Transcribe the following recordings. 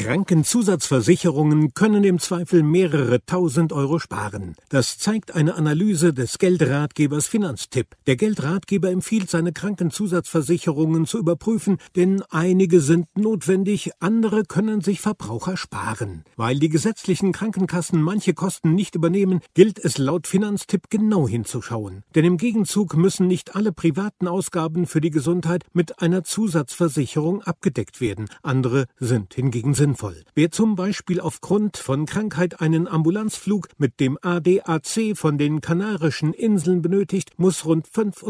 Krankenzusatzversicherungen können im Zweifel mehrere tausend Euro sparen. Das zeigt eine Analyse des Geldratgebers Finanztipp. Der Geldratgeber empfiehlt, seine Krankenzusatzversicherungen zu überprüfen, denn einige sind notwendig, andere können sich Verbraucher sparen. Weil die gesetzlichen Krankenkassen manche Kosten nicht übernehmen, gilt es laut Finanztipp genau hinzuschauen. Denn im Gegenzug müssen nicht alle privaten Ausgaben für die Gesundheit mit einer Zusatzversicherung abgedeckt werden. Andere sind hingegen sinnvoll. Wer zum Beispiel aufgrund von Krankheit einen Ambulanzflug mit dem ADAC von den Kanarischen Inseln benötigt, muss rund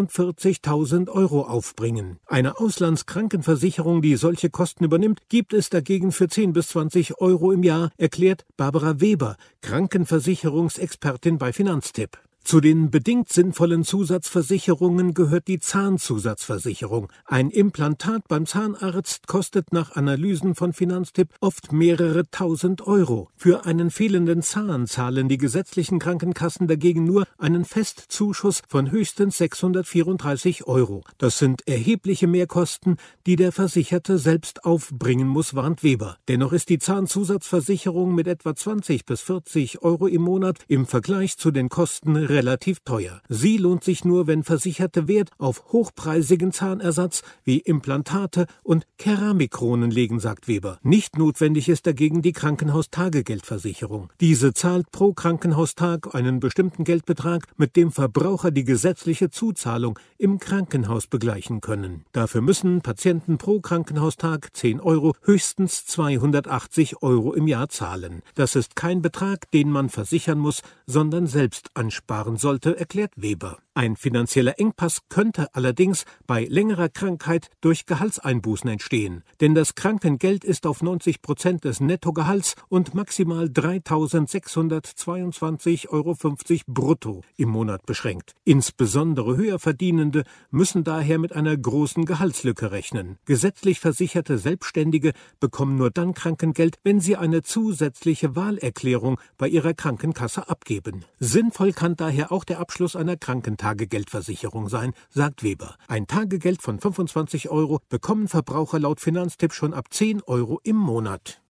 45.000 Euro aufbringen. Eine Auslandskrankenversicherung, die solche Kosten übernimmt, gibt es dagegen für 10 bis 20 Euro im Jahr, erklärt Barbara Weber, Krankenversicherungsexpertin bei Finanztipp. Zu den bedingt sinnvollen Zusatzversicherungen gehört die Zahnzusatzversicherung. Ein Implantat beim Zahnarzt kostet nach Analysen von Finanztipp oft mehrere tausend Euro. Für einen fehlenden Zahn zahlen die gesetzlichen Krankenkassen dagegen nur einen Festzuschuss von höchstens 634 Euro. Das sind erhebliche Mehrkosten, die der Versicherte selbst aufbringen muss, warnt Weber. Dennoch ist die Zahnzusatzversicherung mit etwa 20 bis 40 Euro im Monat im Vergleich zu den Kosten relativ teuer. Sie lohnt sich nur, wenn Versicherte Wert auf hochpreisigen Zahnersatz wie Implantate und Keramikkronen legen, sagt Weber. Nicht notwendig ist dagegen die Krankenhaustagegeldversicherung. Diese zahlt pro Krankenhaustag einen bestimmten Geldbetrag, mit dem Verbraucher die gesetzliche Zuzahlung im Krankenhaus begleichen können. Dafür müssen Patienten pro Krankenhaustag 10 Euro, höchstens 280 Euro im Jahr zahlen. Das ist kein Betrag, den man versichern muss, sondern selbst ansparen sollte, erklärt Weber. Ein finanzieller Engpass könnte allerdings bei längerer Krankheit durch Gehaltseinbußen entstehen, denn das Krankengeld ist auf 90% des Nettogehalts und maximal 3.622,50 Euro brutto im Monat beschränkt. Insbesondere Höherverdienende müssen daher mit einer großen Gehaltslücke rechnen. Gesetzlich versicherte Selbstständige bekommen nur dann Krankengeld, wenn sie eine zusätzliche Wahlerklärung bei ihrer Krankenkasse abgeben. Sinnvoll kann daher auch der Abschluss einer Tagegeldversicherung sein, sagt Weber. Ein Tagegeld von 25 Euro bekommen Verbraucher laut Finanztipp schon ab 10 Euro im Monat.